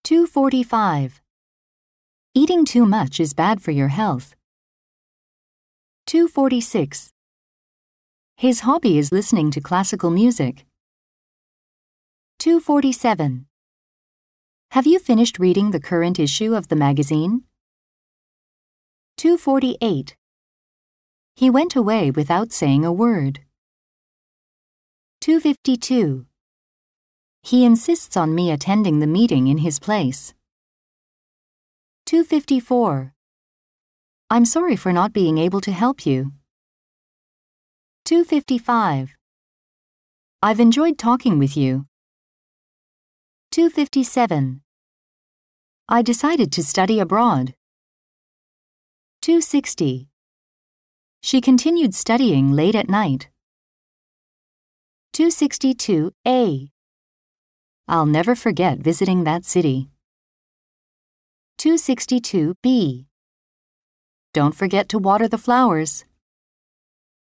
245. Eating too much is bad for your health. 246. His hobby is listening to classical music. 247. Have you finished reading the current issue of the magazine? 248. He went away without saying a word. 252. He insists on me attending the meeting in his place. 254. I'm sorry for not being able to help you. 255. I've enjoyed talking with you. 257. I decided to study abroad. 260. She continued studying late at night. 262A. I'll never forget visiting that city. 262B. Don't forget to water the flowers.